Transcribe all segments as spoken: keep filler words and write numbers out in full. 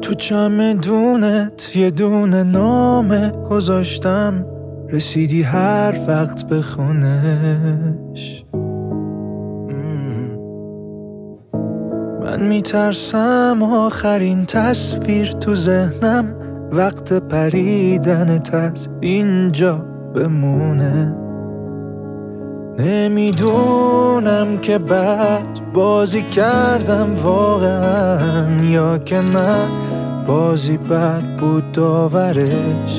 تو چمدونت یه دونه نامه گذاشتم، رسیدی هر وقت به خونش. من میترسم آخرین تصویر تو ذهنم وقت پریدنت از اینجا بمونه. نمیدونم که بد بازی کردم واقعا یا که نه بازی بد بود داورش.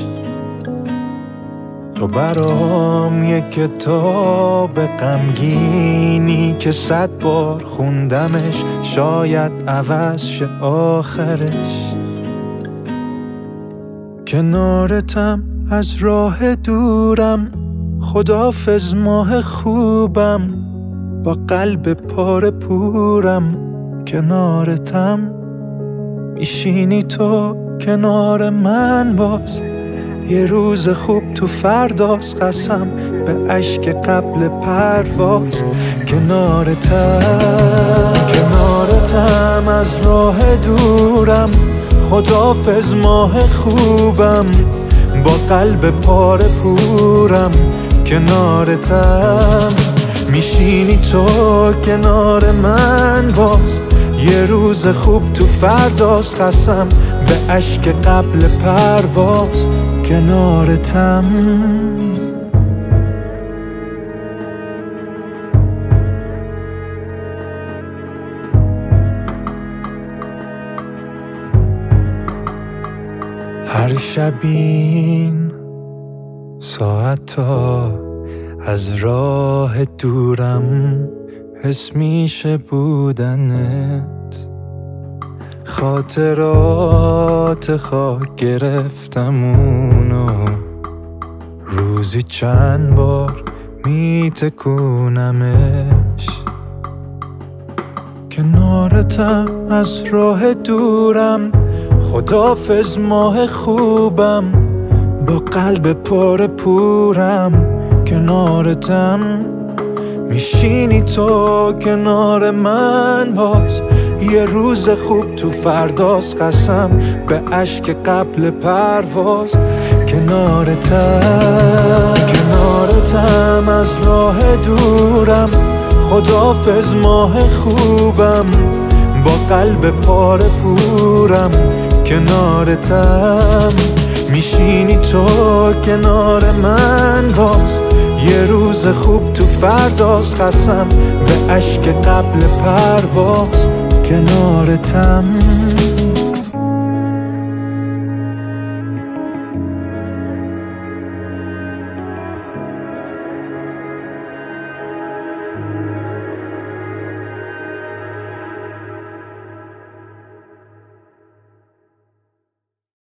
تو برام یک کتاب غمگینی که صد بار خوندمش، شاید عوض شه آخرش. کنارتم از راه دورم، خداحافظ ماه خوبم، با قلب پاره پورم. کنارتم میشینی تو کنار من باز، یه روز خوب تو فرداست، قسم به اشک قبل پرواز. کنارتم کنارتم از راه دورم، خداحافظ ماه خوبم، با قلب پاره پورم. کنارتم میشینی تو کنار من باز، یه روز خوب تو فرداست، قسم به اشک قبل پرواز. کنارتم هر شبین ساعتا از راه دورم حس میشه بودنت. خاطرات خاک گرفتم اونو، روزی چند بار میتکونمش. کنارتم از راه دورم، خداحافظ ماه خوبم، با قلب پر پورم. کنارتم میشینی تو کنار من باز، یه روز خوب تو فرداست، قسم به اشک قبل پرواز. کنارتم کنارتم از راه دورم، خداحافظ ماه خوبم، با قلب پاره پورم. کنارتم میشینی تو کنار من باز، یه روز خوب تو فرداست، قسم به اشک قبل پرواز. کنارتم